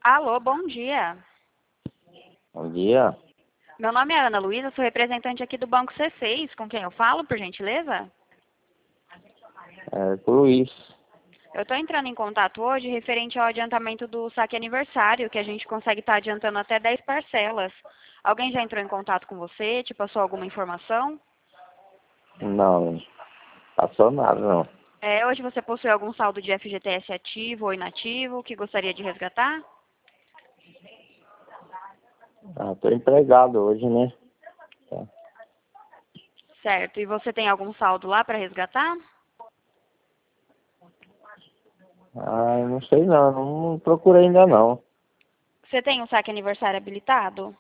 Alô, bom dia. Bom dia. Meu nome é Ana Luísa, sou representante aqui do Banco C6. Com quem eu falo, por gentileza? É com o Luiz. Eu estou entrando em contato hoje referente ao adiantamento do saque aniversário, que a gente consegue estar adiantando até 10 parcelas. Alguém já entrou em contato com você? Te passou alguma informação? Não, passou nada não. Hoje você possui algum saldo de FGTS ativo ou inativo que gostaria de resgatar? Tô empregado hoje, né? Tá. Certo. E você tem algum saldo lá para resgatar? Eu não sei não procurei ainda não. Você tem um saque aniversário habilitado?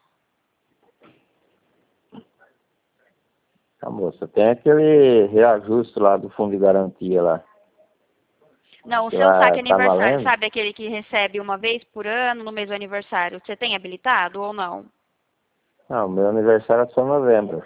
Moça, tem aquele reajuste lá do fundo de garantia lá. Não, o Que seu lá saque tá aniversário, valendo? sabe aquele que recebe uma vez por ano no mês do aniversário? Você tem habilitado ou não? Não, meu aniversário é só novembro.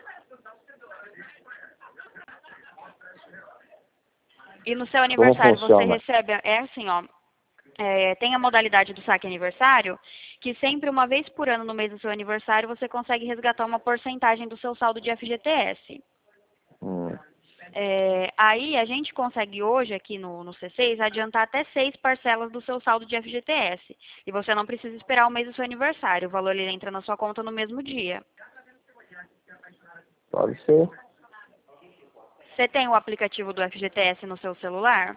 E no seu Como aniversário você funciona? recebe, é assim, ó, tem a modalidade do saque aniversário, que sempre uma vez por ano no mês do seu aniversário você consegue resgatar uma porcentagem do seu saldo de FGTS. Hum. Aí a gente consegue hoje aqui no C6 adiantar até 6 parcelas do seu saldo de FGTS. E você não precisa esperar o mês do seu aniversário, o valor ele entra na sua conta no mesmo dia. Pode ser. Você tem o aplicativo do FGTS no seu celular?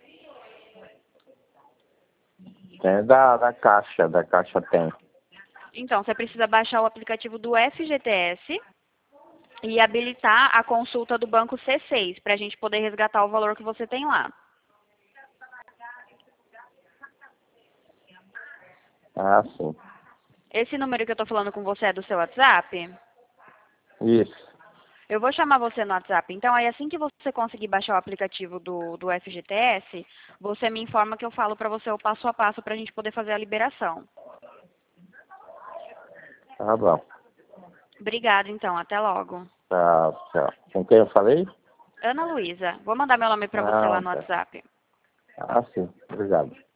Tem da caixa tem. Então, você precisa baixar o aplicativo do FGTS e habilitar a consulta do banco C6 para a gente poder resgatar o valor que você tem lá. Sim. Esse número que eu estou falando com você é do seu WhatsApp? Isso. Eu vou chamar você no WhatsApp. Então, aí assim que você conseguir baixar o aplicativo do FGTS, você me informa que eu falo para você o passo a passo para a gente poder fazer a liberação. Tá bom. Obrigada, então. Até logo. Tchau. Com quem eu falei? Ana Luísa. Vou mandar meu nome para você lá no Tá. WhatsApp. Sim. Obrigado.